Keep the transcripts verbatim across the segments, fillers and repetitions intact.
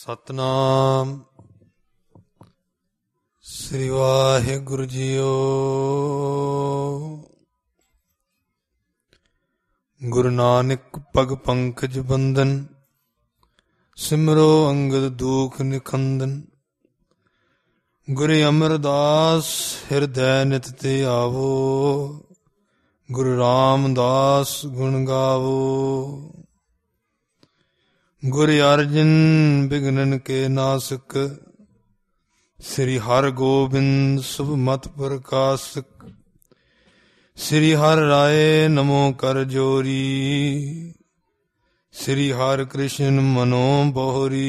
ਸਤਨਾਮ ਸ੍ਰੀ ਵਾਹਿਗੁਰੂ ਜੀਓ। ਗੁਰੂ ਨਾਨਕ ਪਗ ਪੰਕਜ ਬੰਦਨ, ਸਿਮਰੋ ਅੰਗਦ ਦੂਖ ਨਿਖੰਦਨ। ਗੁਰੂ ਅਮਰਦਾਸ ਹਿਰਦੈ ਨਿਤ ਤੇ ਆਵੋ, ਗੁਰੂ ਰਾਮਦਾਸ ਗੁਣ ਗਾਵੋ। ਗੁਰ ਅਰਜਨ ਬਿਘਨਨ ਕੇ ਨਾਸਕ, ਸ੍ਰੀ ਹਰਿ ਗੋਬਿੰਦ ਸੁਭ ਮਤ ਪ੍ਰਕਾਸ਼ਕ। ਸ੍ਰੀ ਹਰਿ ਰਾਏ ਨਮੋ ਕਰ ਜੋਰੀ, ਸ੍ਰੀ ਹਰਿ ਕ੍ਰਿਸ਼ਨ ਮਨੋ ਬੋਹਰੀ।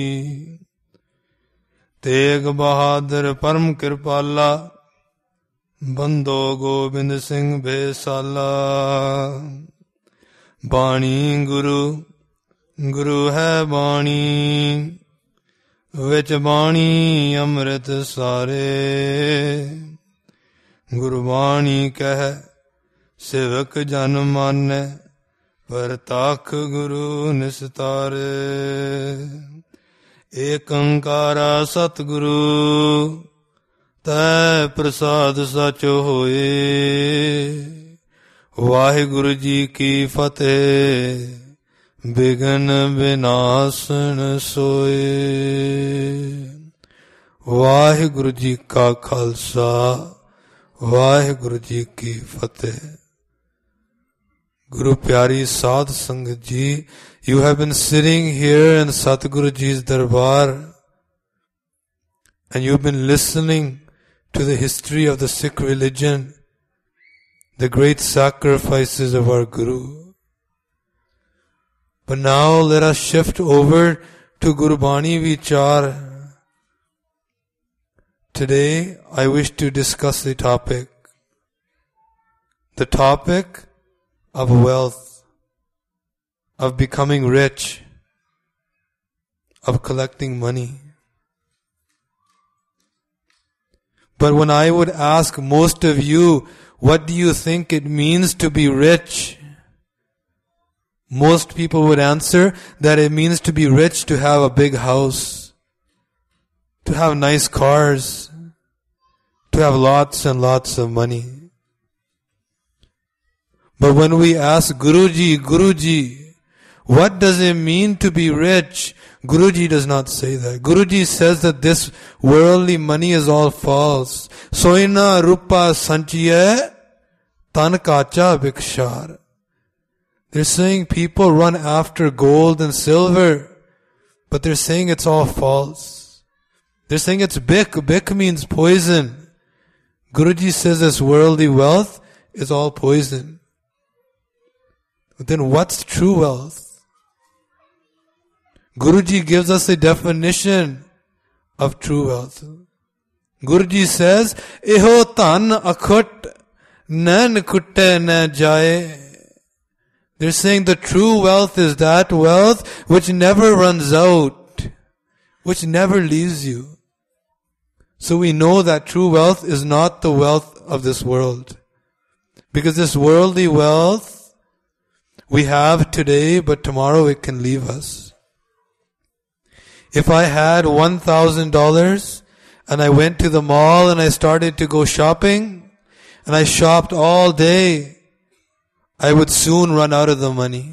ਤੇਗ ਬਹਾਦਰ ਪਰਮ ਕਿਰਪਾਲਾ, ਬੰਦੋ ਗੋਬਿੰਦ ਸਿੰਘ ਭੇਸਾਲਾ। ਬਾਣੀ ਗੁਰੂ ਗੁਰੂ ਹੈ ਬਾਣੀ, ਵਿੱਚ ਬਾਣੀ ਅੰਮ੍ਰਿਤ ਸਾਰੇ। ਗੁਰਬਾਣੀ ਕਹਿ ਸੇਵਕ ਜਨ ਮਾਨੈ, ਪਰਤਖ ਗੁਰੂ ਨਿਸਤਾਰੇ। ਏਕ ਓੰਕਾਰਾ ਸਤਿਗੁਰੂ, ਤੈ ਪ੍ਰਸਾਦ ਸਚ ਹੋਏ। ਵਾਹਿਗੁਰੂ ਜੀ ਕੀ ਫਤਿਹ, ਬਿਘਨ ਵਿਨਾਸਨ ਸੋਏ। ਵਾਹਿਗੁਰੂ ਜੀ ਕਾ ਖਾਲਸਾ, ਵਾਹਿਗੁਰੂ ਜੀ ਕੀ ਫਤਿਹ। Guru Pyari Sadh Sangat Ji, you have been sitting here in Satguru Ji's Darbar and you've been listening to the history of the Sikh religion, the great sacrifices of our Guru. But now let us shift over to Gurbani Vichar. Today I wish to discuss the topic, the topic of wealth, of becoming rich, of collecting money. But when I would ask most of you, what do you think it means to be rich? Most people would answer that it means to be rich, to have a big house, to have nice cars, to have lots and lots of money. But when we ask Guruji, Guruji, what does it mean to be rich? Guruji does not say that. Guruji says that this worldly money is all false. Soina rupa sanchiye tan kacha bikshar. They're saying people run after gold and silver, but they're saying it's all false. They're saying it's bik. Bik means poison. Guruji says this worldly wealth is all poison. But then what's true wealth? Guruji gives us a definition of true wealth. Guruji says, Eho tan akhut nan kutte na jaye. They're saying the true wealth is that wealth which never runs out, which never leaves you. So we know that true wealth is not the wealth of this world. Because this worldly wealth we have today, but tomorrow it can leave us. If I had one thousand dollars and I went to the mall and I started to go shopping and I shopped all day, I would soon run out of the money.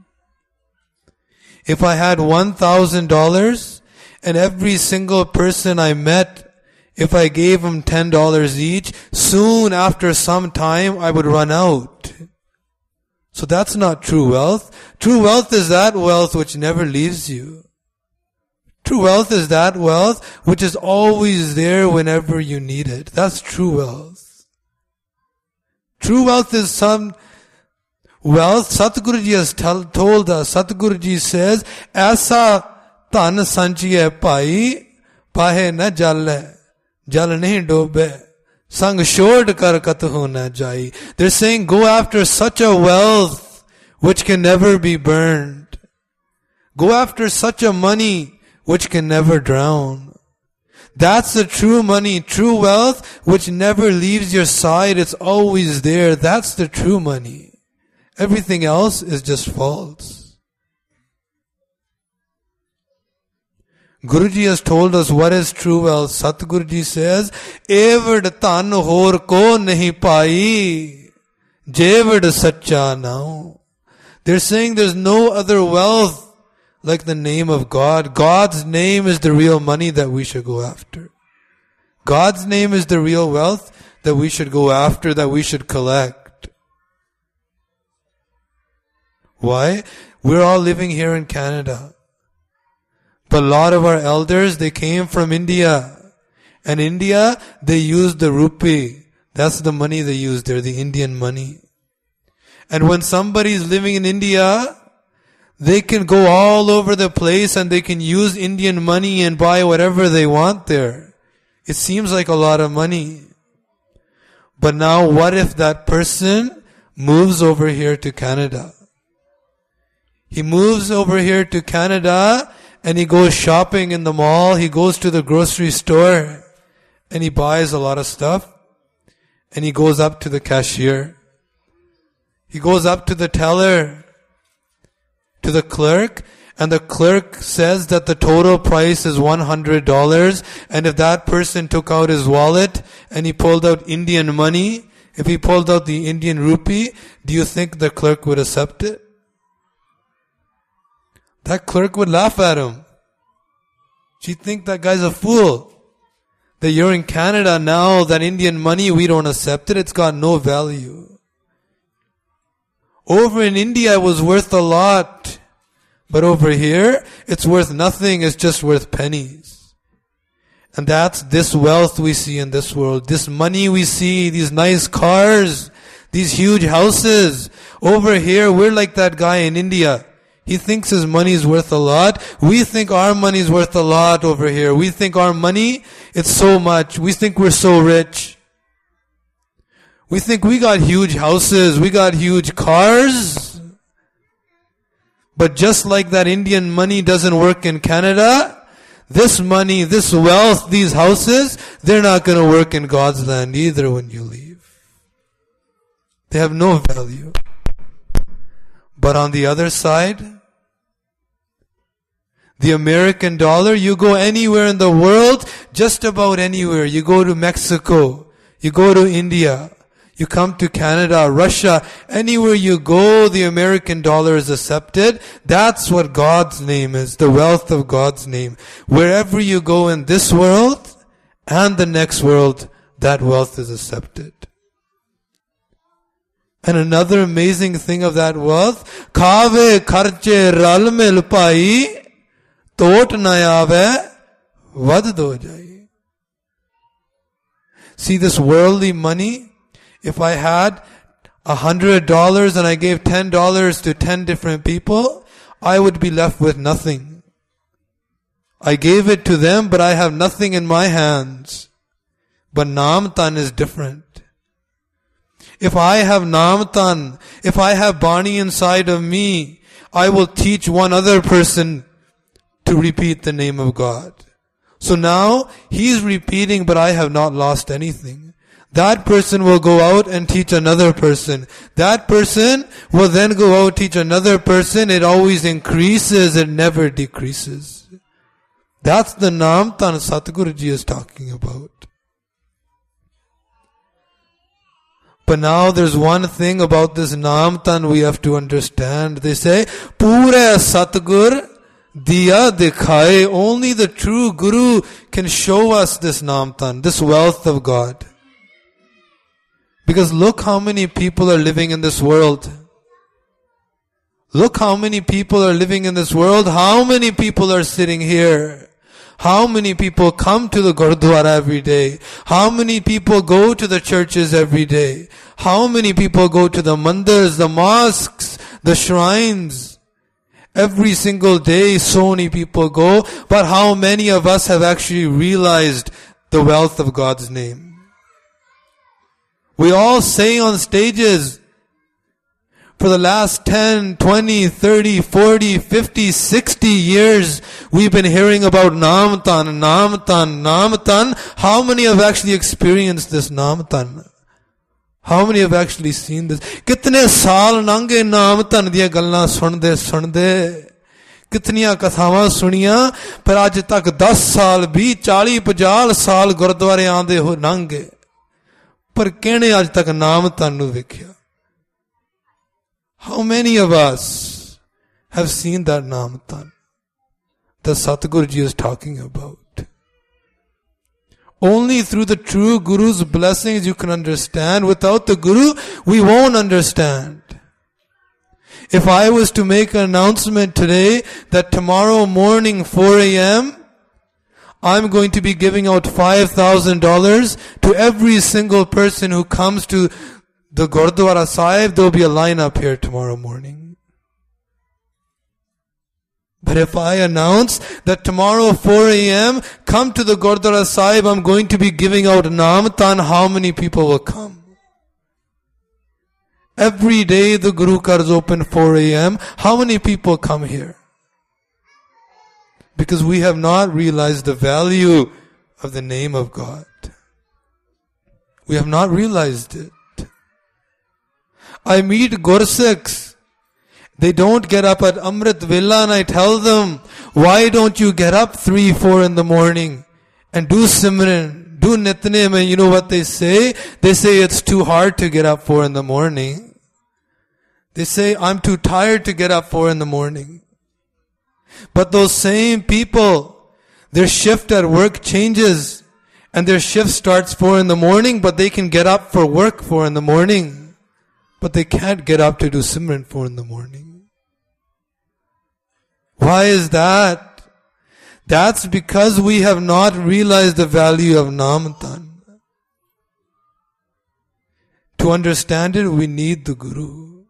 If I had one thousand dollars and every single person I met, if I gave them ten dollars each, soon after some time I would run out. So that's not true wealth. True wealth is that wealth which never leaves you. True wealth is that wealth which is always there whenever you need it. That's true wealth. True wealth is some wealth. Satguru Ji has told us. Satguru Ji says, "Aisa dhan sanchiye pai, pahe na jale, jal nahi dobe. Sang shod kar kathu na jai." They're saying, go after such a wealth which can never be burned. Go after such a money which can never drown. That's the true money, true wealth which never leaves your side. It's always there. That's the true money. Everything else is just false. Guruji has told us what is true wealth. Satguruji says, Evad tan hor ko nahi pai, jevad sacha now. They're saying there's no other wealth like the name of God. God's name is the real money that we should go after. God's name is the real wealth that we should go after, that we should collect. Why? We're all living here in Canada. But a lot of our elders, they came from India. And India, they used the rupee. That's the money they use there, the Indian money. And when somebody's living in India, they can go all over the place and they can use Indian money and buy whatever they want there. It seems like a lot of money. But now what if that person moves over here to Canada? He moves over here to Canada and he goes shopping in the mall. He goes to the grocery store and he buys a lot of stuff. And he goes up to the cashier. He goes up to the teller, to the clerk, and the clerk says that the total price is one hundred dollars. And if that person took out his wallet and he pulled out Indian money, if he pulled out the Indian rupee, do you think the clerk would accept it? That clerk would laugh at him. She'd think that guy's a fool. That you're in Canada now, that Indian money, we don't accept it. It's got no value. Over in India, it was worth a lot. But over here, it's worth nothing. It's just worth pennies. And that's this wealth we see in this world. This money we see, these nice cars, these huge houses. Over here, we're like that guy in India. He thinks his money is worth a lot. We think our money is worth a lot over here. We think our money, it's so much. We think we're so rich. We think we got huge houses. We got huge cars. But just like that Indian money doesn't work in Canada, this money, this wealth, these houses, they're not going to work in God's land either when you leave. They have no value. But on the other side, the American dollar, you go anywhere in the world, just about anywhere. You go to Mexico, you go to India, you come to Canada, Russia, anywhere you go, the American dollar is accepted. That's what God's name is, the wealth of God's name. Wherever you go in this world and the next world, that wealth is accepted. And another amazing thing of that wealth, Kave kharche ral mil pai, tot na aave, vad do jai. See this worldly money, if I had a hundred dollars and I gave ten dollars to ten different people, I would be left with nothing. I gave it to them, but I have nothing in my hands. But Naam Tan is different. If I have Naam Tan, if I have Bani inside of me, I will teach one other person to repeat the name of God. So now, he's repeating, but I have not lost anything. That person will go out and teach another person. That person will then go out teach another person. It always increases, it never decreases. That's the Naam Tan Satguruji is talking about. But now there's one thing about this Naam Tan we have to understand. They say, Pure Satgur Diya Dikhaye. Only the true Guru can show us this Naam Tan, this wealth of God. Because look how many people are living in this world. Look how many people are living in this world. How many people are sitting here? How many people come to the Gurdwara every day? How many people go to the churches every day? How many people go to the mandirs, the mosques, the shrines? Every single day, so many people go. But how many of us have actually realized the wealth of God's name? We all say on stages, for the last ten, twenty, thirty, forty, fifty, sixty years, we've been hearing about Naam Tan, Naam Tan, Naam Tan. How many have actually experienced this Naam Tan? How many have actually seen this? Kitne saal nange Naam Tan diya gallan sunde sunde. कितनियां कथावां सुनियां पर अज तक दस साल बीस चाली पचास साल गुरुद्वारे आंदे हो लंघ गए पर कहने अज तक नाम तानू वेख्या. How many of us have seen that naam tan that Satguru Ji is talking about? Only through the true Guru's blessings you can understand. Without the Guru, we won't understand. If I was to make an announcement today that tomorrow morning four a.m. I'm going to be giving out five thousand dollars to every single person who comes to the Gurdwara Sahib, there will be a line up here tomorrow morning. But if I announce that tomorrow four a.m. come to the Gurdwara Sahib, I'm going to be giving out Naam Tan, how many people will come? Every day the Guru Car is open four a.m. How many people come here? Because we have not realized the value of the name of God. We have not realized it. I meet Gursikhs. They don't get up at Amrit Villa and I tell them, why don't you get up three, four in the morning and do Simran, do Nitnem? And you know what they say? They say it's too hard to get up four in the morning. They say, I'm too tired to get up four in the morning. But those same people, their shift at work changes and their shift starts four in the morning, but they can get up for work four in the morning. But they can't get up to do Simran four in the morning. Why is that? That's because we have not realized the value of Naam Tan. To understand it, we need the Guru.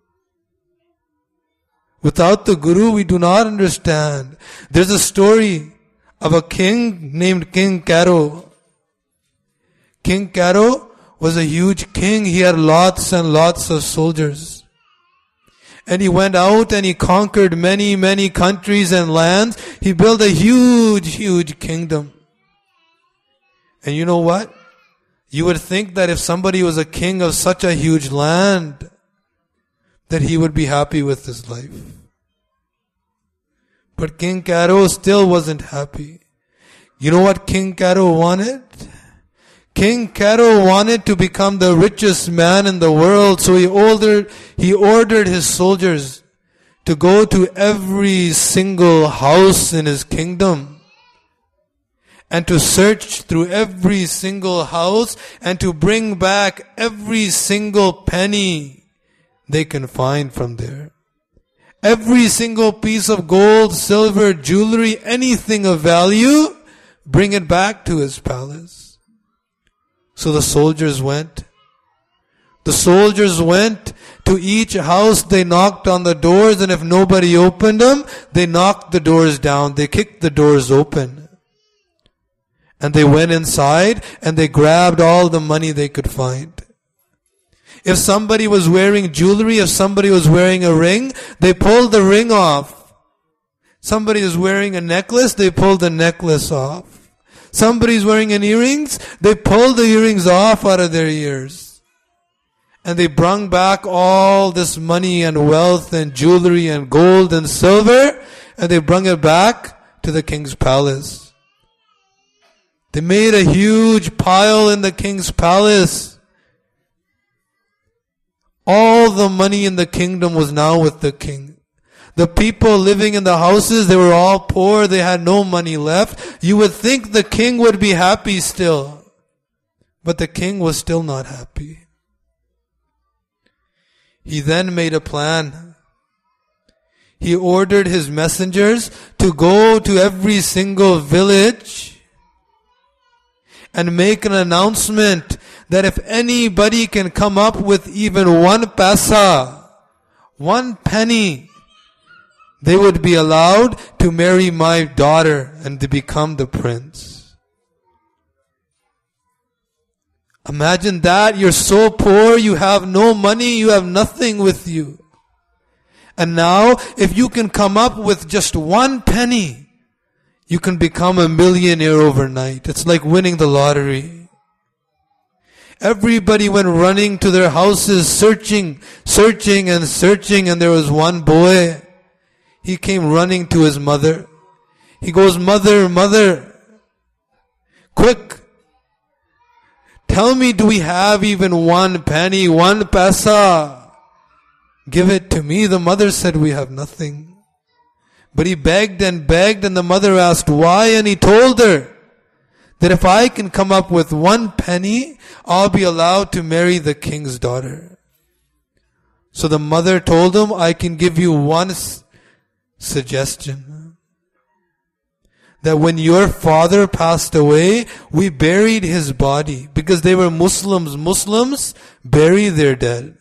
Without the Guru, we do not understand. There's a story of a king named King Karo. King Karo was a huge king. He had lots and lots of soldiers. And he went out and he conquered many, many countries and lands. He built a huge, huge kingdom. And you know what? You would think that if somebody was a king of such a huge land, that he would be happy with his life. But King Karo still wasn't happy. You know what King Karo wanted? King Karo wanted to become the richest man in the world, so he ordered, he ordered his soldiers to go to every single house in his kingdom and to search through every single house and to bring back every single penny they can find from there. Every single piece of gold, silver, jewelry, anything of value, bring it back to his palace. So the soldiers went. The soldiers went to each house. They knocked on the doors, and if nobody opened them, they knocked the doors down. They kicked the doors open. And they went inside and they grabbed all the money they could find. If somebody was wearing jewelry, if somebody was wearing a ring, they pulled the ring off. Somebody was wearing a necklace, they pulled the necklace off. Somebody's wearing an earrings, they pulled the earrings off out of their ears. And they brung back all this money and wealth and jewelry and gold and silver, and they brung it back to the king's palace. They made a huge pile in the king's palace. All the money in the kingdom was now with the king. The people living in the houses, they were all poor. They had no money left. You would think the king would be happy still. But the king was still not happy. He then made a plan. He ordered his messengers to go to every single village and make an announcement that if anybody can come up with even one paisa, one penny, they would be allowed to marry my daughter and to become the prince. Imagine that. You're so poor, you have no money, you have nothing with you. And now, if you can come up with just one penny, you can become a millionaire overnight. It's like winning the lottery. Everybody went running to their houses, searching, searching and searching, and there was one boy. he came running to his mother. He goes, "Mother, mother, quick, tell me, do we have even one penny, one paisa? Give it to me." The mother said, "We have nothing." But he begged and begged, and the mother asked why, and he told her that if I can come up with one penny, I'll be allowed to marry the king's daughter. So the mother told him, "I can give you one s- suggestion. That when your father passed away, we buried his body." Because they were Muslims. Muslims bury their dead.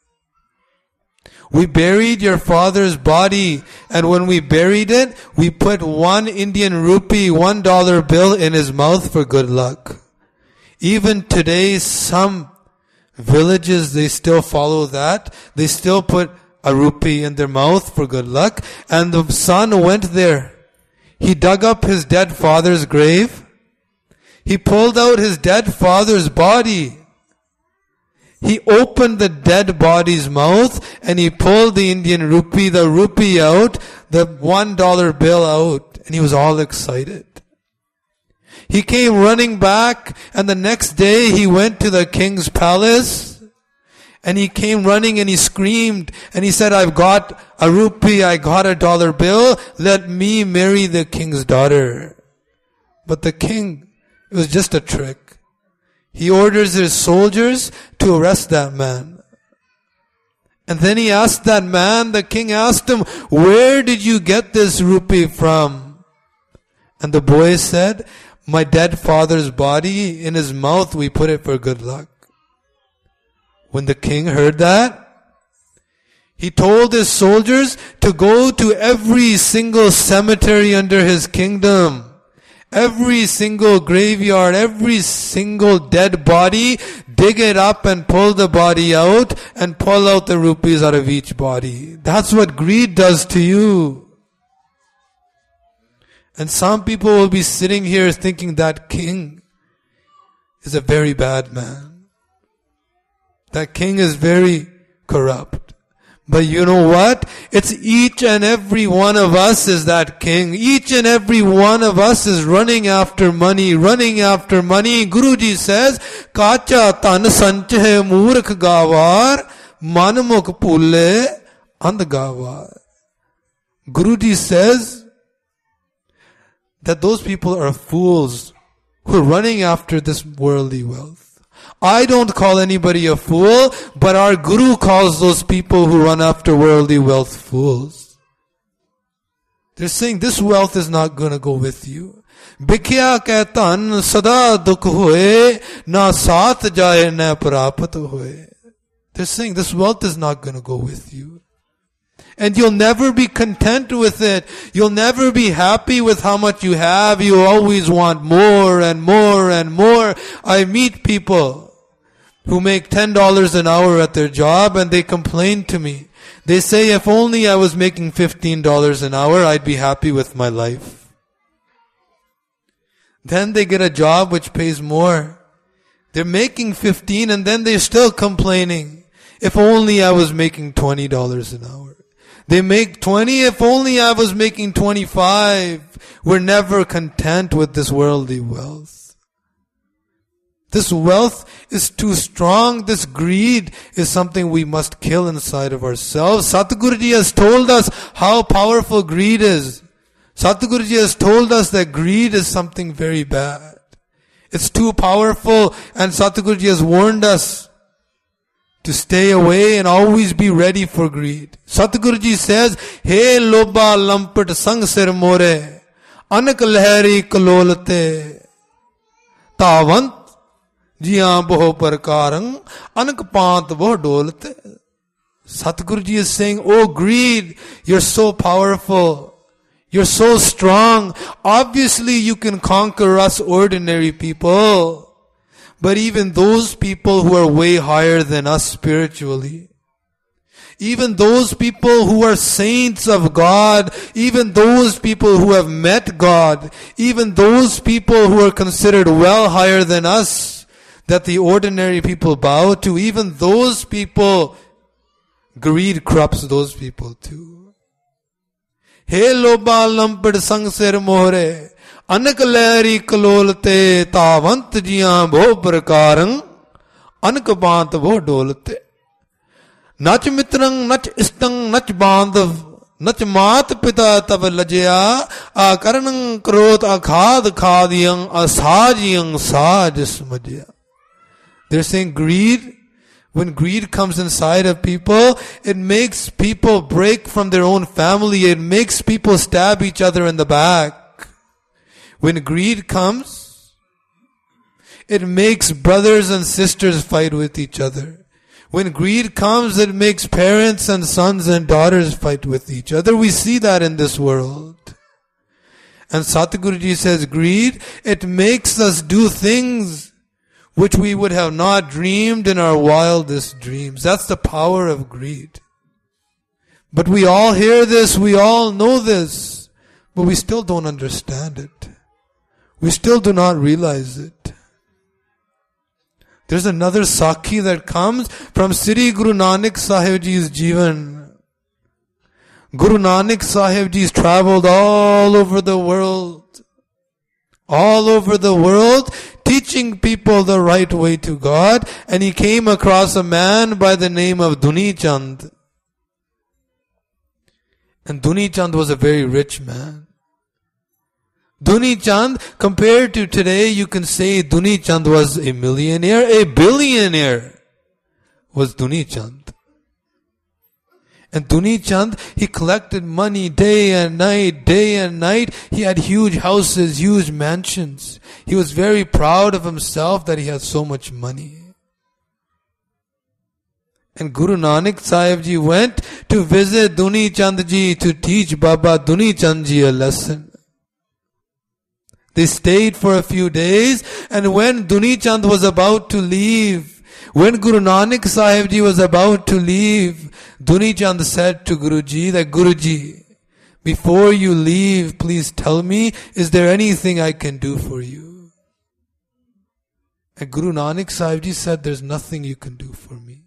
"We buried your father's body, and when we buried it, we put one Indian rupee, one dollar bill in his mouth for good luck." Even today, some villages, they still follow that. They still put a rupee in their mouth for good luck. And the son went there. He dug up his dead father's grave. He pulled out his dead father's body. He opened the dead body's mouth and he pulled the Indian rupee, the rupee out, the one dollar bill out, and he was all excited. He came running back, and the next day he went to the king's palace, and he came running and he screamed and he said, "I've got a rupee, I got a dollar bill, let me marry the king's daughter." But the king, it was just a trick. He orders his soldiers to arrest that man. And then he asked that man, the king asked him, "Where did you get this rupee from?" And the boy said, "My dead father's body, in his mouth we put it for good luck." When the king heard that, he told his soldiers to go to every single cemetery under his kingdom. Every single graveyard, every single dead body, dig it up and pull the body out and pull out the rupees out of each body. That's what greed does to you. And some people will be sitting here thinking that king is a very bad man. That king is very corrupt. But you know what? It's each and every one of us is that king. Each and every one of us is running after money, running after money. Guruji says, "Kacha tan sanche murkh gavar, manmukh pulle and gavar." Guruji says that those people are fools who are running after this worldly wealth. I don't call anybody a fool, but our Guru calls those people who run after worldly wealth fools. They're saying this wealth is not going to go with you. Bhikhya ke tan sada dukh hoye, na saath jaye na prapat hoye. They're saying this wealth is not going to go with you. And you'll never be content with it. You'll never be happy with how much you have. You always want more and more and more. I meet people who make ten dollars an hour at their job and they complain to me. They say, "If only I was making fifteen dollars an hour, I'd be happy with my life." Then they get a job which pays more. They're making fifteen and then they're still complaining. "If only I was making twenty dollars an hour." They make twenty, "If only I was making twenty-five. We're never content with this worldly wealth. This wealth is too strong. This greed is something we must kill inside of ourselves. Satguruji has told us how powerful greed is. Satguruji has told us that greed is something very bad. It's too powerful, and Satguruji has warned us to stay away and always be ready for greed. Satguruji says, "Hey loba lampat sang sir more, anak lahari kalolte, tavant jiyan boho parkarang, anak pant boh dolte." Satguruji is saying, "Oh greed, you're so powerful. You're so strong. Obviously you can conquer us ordinary people. But even those people who are way higher than us spiritually, even those people who are saints of God, even those people who have met God, even those people who are considered well higher than us, that the ordinary people bow to, even those people, greed corrupts those people too. He loba lampid sang ser mohre, anak lehri kalolte tavant jiyan bho prakarang, anak bant bho dolte. Nach mitrang, nach istang, nach bandhav, nach maat pita tab lajya, a karanang krot akhad khadiyang, asajiyang saj smajya. They're saying greed, when greed comes inside of people, it makes people break from their own family. It makes people stab each other in the back. When greed comes, it makes brothers and sisters fight with each other. When greed comes, it makes parents and sons and daughters fight with each other. We see that in this world. And Satguruji says greed, it makes us do things which we would have not dreamed in our wildest dreams. That's the power of greed. But we all hear this, we all know this, but we still don't understand it. We still do not realize it. There's another Sakhi that comes from Sri Guru Nanak Sahib Ji's Jivan. Guru Nanak Sahib Ji's traveled all over the world. All over the world, teaching people the right way to God, and he came across a man by the name of Duni Chand. And Duni Chand was a very rich man. Duni Chand, compared to today, you can say Duni Chand was a millionaire, a billionaire was Duni Chand. And Duni Chand, he collected money day and night, day and night. He had huge houses, huge mansions. He was very proud of himself that he had so much money. And Guru Nanak Sahib Ji went to visit Duni Chand Ji to teach Baba Duni Chand Ji a lesson. They stayed for a few days, and when Duni Chand was about to leave, when Guru Nanak Sahib Ji was about to leave, Duni Chand said to Guruji that, Guruji, before you leave, please tell me, is there anything I can do for you? And Guru Nanak Sahib Ji said, there's nothing you can do for me.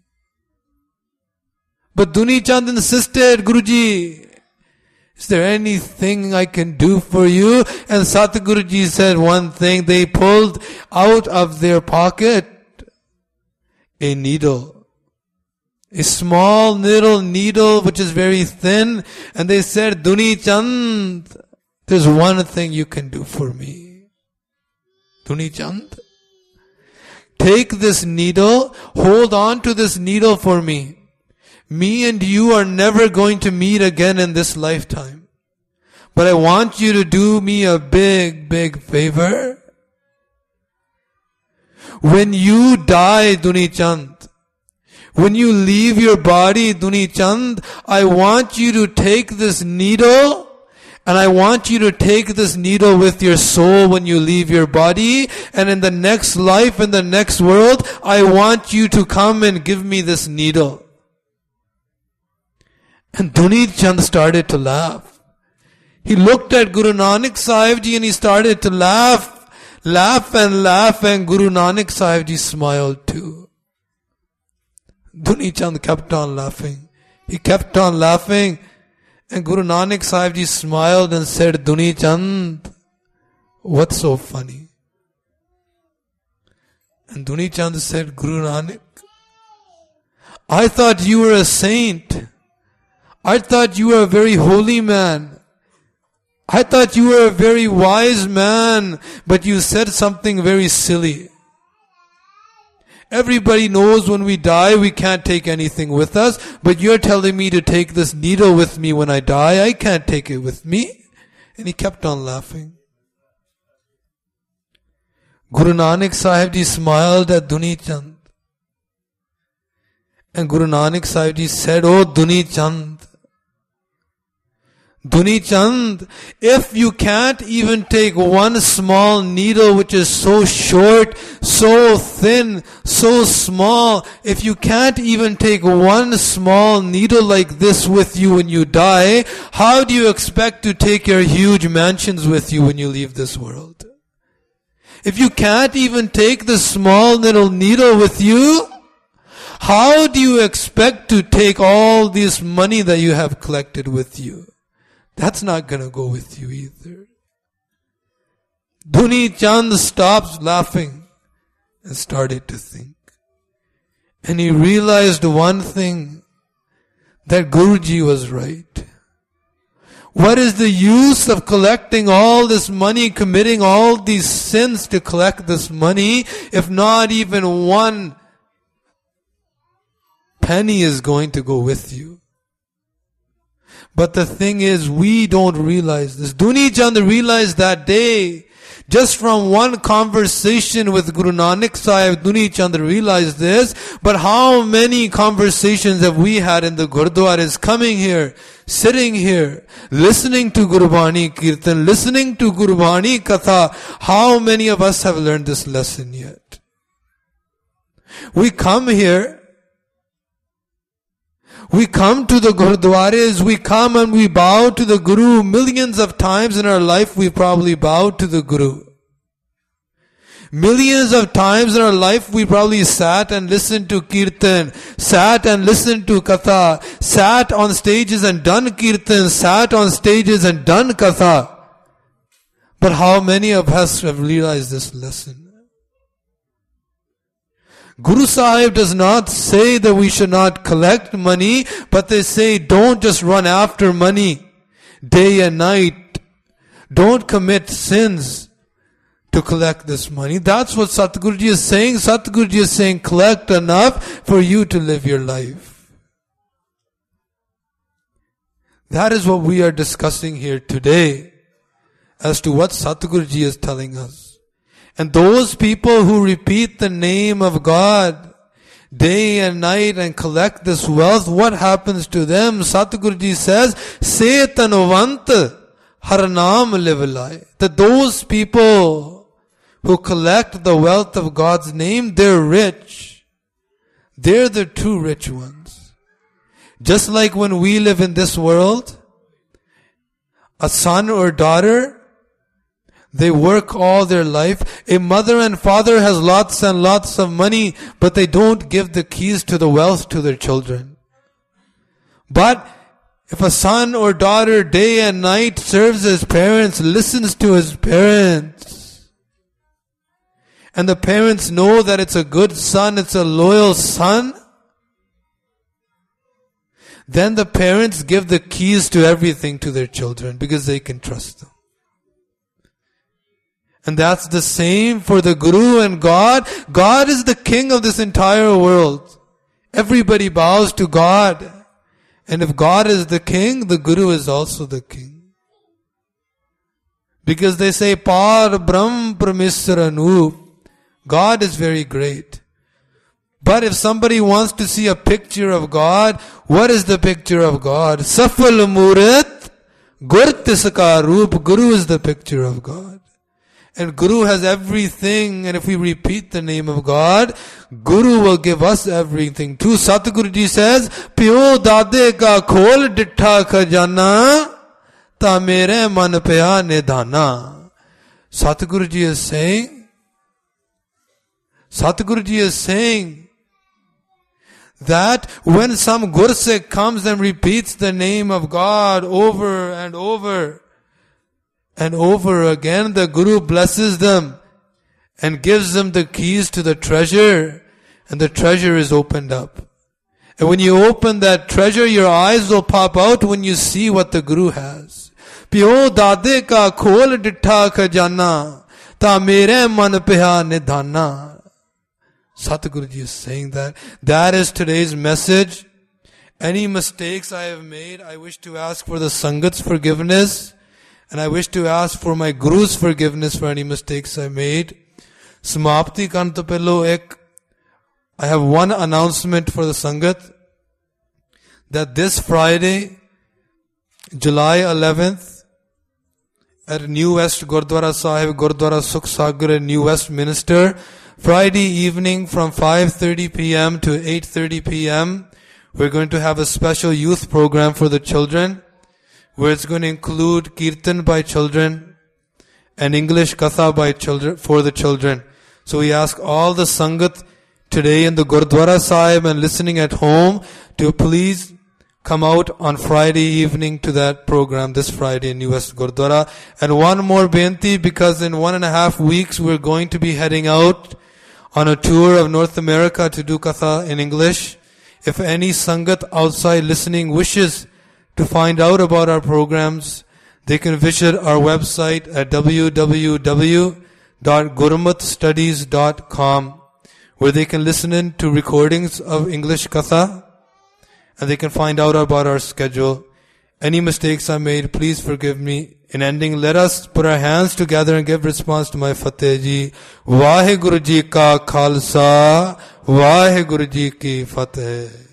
But Duni Chand insisted, Guruji, is there anything I can do for you? And Satguruji said one thing. They pulled out of their pocket a needle. A small little needle which is very thin. And they said, Duni Chand, there's one thing you can do for me. Duni Chand, take this needle, hold on to this needle for me. Me and you are never going to meet again in this lifetime. But I want you to do me a big, big favor. When you die, Duni Chand, when you leave your body, Duni Chand, I want you to take this needle, and I want you to take this needle with your soul when you leave your body, and in the next life, in the next world, I want you to come and give me this needle. And Duni Chand started to laugh. He looked at Guru Nanak Sahib Ji and he started to laugh, laugh and laugh, and Guru Nanak Sahib Ji smiled too. Duni Chand kept on laughing. He kept on laughing, and Guru Nanak Sahib Ji smiled and said, Duni Chand, what's so funny? And Duni Chand said, Guru Nanak, I thought you were a saint. I thought you were a very holy man. I thought you were a very wise man, but you said something very silly. Everybody knows when we die we can't take anything with us, but you're telling me to take this needle with me when I die. I can't take it with me. And he kept on laughing. Guru Nanak Sahib Ji smiled at Duni Chand. And Guru Nanak Sahib Ji said, Oh Duni Chand, Duni Chand, if you can't even take one small needle which is so short, so thin, so small, if you can't even take one small needle like this with you when you die, how do you expect to take your huge mansions with you when you leave this world? If you can't even take the small little needle with you, how do you expect to take all this money that you have collected with you? that's not going to go with you either. Duni Chand stopped laughing and started to think. And he realized one thing, that Guruji was right. What is the use of collecting all this money, committing all these sins to collect this money, if not even one penny is going to go with you? But the thing is, we don't realize this. Duni Chand realized that day, just from one conversation with Guru Nanak Sahib, Duni Chand realized this. But how many conversations have we had in the Gurdwaras, coming here, sitting here, listening to Gurbani Kirtan, listening to Gurbani Katha? How many of us have learned this lesson yet? We come here, we come to the Gurdwaras, we come and we bow to the Guru. Millions of times in our life we probably bowed to the Guru. Millions of times in our life we probably sat and listened to Kirtan, sat and listened to Katha, sat on stages and done Kirtan, sat on stages and done Katha. But how many of us have realized this lesson? Guru Sahib does not say that we should not collect money, but they say don't just run after money day and night. Don't commit sins to collect this money. That's what Satguruji is saying. Satguruji is saying collect enough for you to live your life. That is what we are discussing here today as to what Satguruji is telling us. And those people who repeat the name of God day and night and collect this wealth, what happens to them? Satguruji says, Setanvant Haranam Levilai. That those people who collect the wealth of God's name, they're rich. They're the true rich ones. Just like when we live in this world, a son or daughter, they work all their life. A mother and father has lots and lots of money, but they don't give the keys to the wealth to their children. But if a son or daughter day and night serves his parents, listens to his parents, and the parents know that it's a good son, it's a loyal son, then the parents give the keys to everything to their children because they can trust them. And that's the same for the Guru and God. God is the king of this entire world. Everybody bows to God. And if God is the king, the Guru is also the king. Because they say, Par Brahm Parmeswaranu. God is very great. But if somebody wants to see a picture of God, what is the picture of God? Safal Murat Gurtisaka Roop. Guru is the picture of God. And Guru has everything, and if we repeat the name of God, Guru will give us everything too. Satguruji says, Pyo dade ka khol dittha khajana, ta mere man pya nidhana. Satguruji is saying, Satguruji is saying that when some Gursik comes and repeats the name of God over and over, and over again, the Guru blesses them and gives them the keys to the treasure, and the treasure is opened up. And when you open that treasure, your eyes will pop out when you see what the Guru has. Pyo dade ka khol dittha khajana, ta mere man pya nidhana. Satguruji is saying that. That is today's message. Any mistakes I have made, I wish to ask for the Sangat's forgiveness. And I wish to ask for my Guru's forgiveness for any mistakes I made. Samapti Kanta Pello ek. I have one announcement for the Sangat. That this Friday, July eleventh, at New West Gurdwara Sahib, Gurdwara Sukh Sagar, New West Minister, Friday evening from five thirty p.m. to eight thirty p.m., we're going to have a special youth program for the children, where it's going to include Kirtan by children and English Katha by children, for the children. So we ask all the Sangat today in the Gurdwara Sahib and listening at home to please come out on Friday evening to that program this Friday in U S Gurdwara. And one more benti, because in one and a half weeks we're going to be heading out on a tour of North America to do katha in English. If any sangat outside listening wishes to find out about our programs, they can visit our website at w w w dot gurmat studies dot com, where they can listen in to recordings of English katha, and they can find out about our schedule. Any mistakes I made, please forgive me. In ending, let us put our hands together and give response to my Fateh ji. Vaheguru ji ka Khalsa, Vaheguru ji ki Fateh.